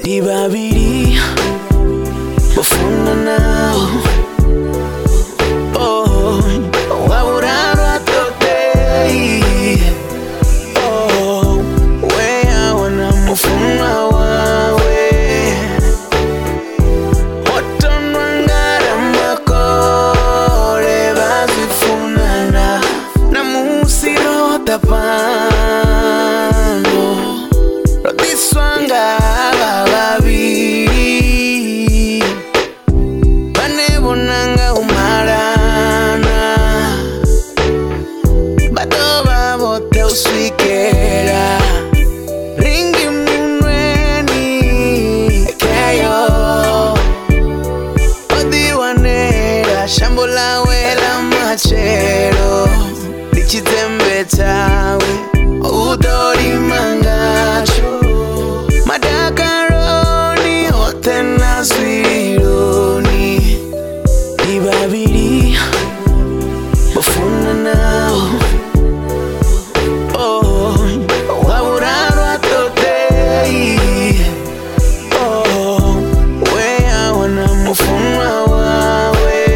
Ndi babiri bafuna nawe waburarwa today weya wana mufunwa wawe otonwa ngara makore bazifunana na musiro tapano rodiswanga babiri banebonanga umarana badoba bote uswikera ringi munweni keyo odiwanera shambola wela machero lichitembe tawe udori mangacho madakaroni otena zwironi Ndi babiri bafuna nawe waburarwa today weya wana mufunwa wawe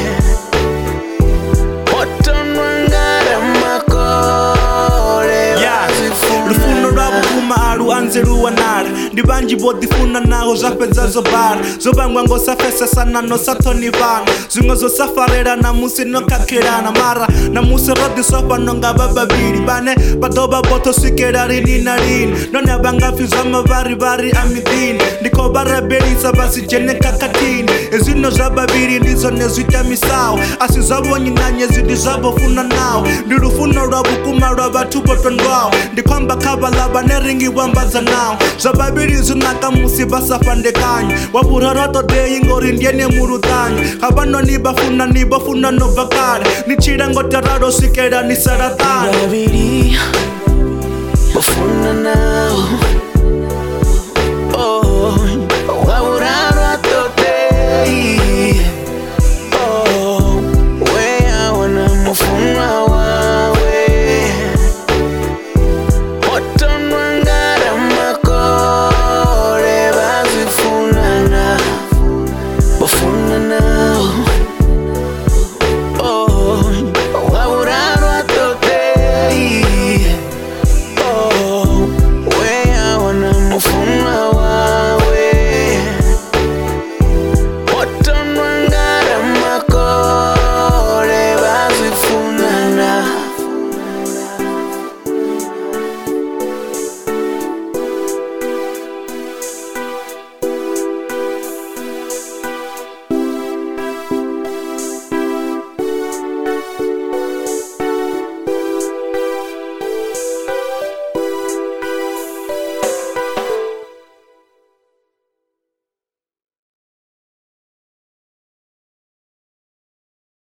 otonwa ngara makore Rufuno rwabo kumaru anzeru wanara Ndibanji bodifuna naho zapeza zobara Zobangwa ngo safesa sana no satoni vana Zungo zo safarera na musi no kakirana Mara na musi rodi sofa no nga bababiri Bane badoba boto sikera rini na rini None abanga fiza mavari vari amidini Ndiko barabelisa basi jene kakatini Ezino zababiri ndizo nezwita misao Asi zabo nyinganye zidi zabo funa nao Ndirufuno rwabo kumaru abatu botondwao Ndikwamba kabalaba neringi wambaza nao Zababiri zunaka musi basafande kanyu Waburara today ngori ndiene murutanyu Habano nibafuna no bakare Nichira ngotararo sikera ni saratani Ndi babiri bafuna nawe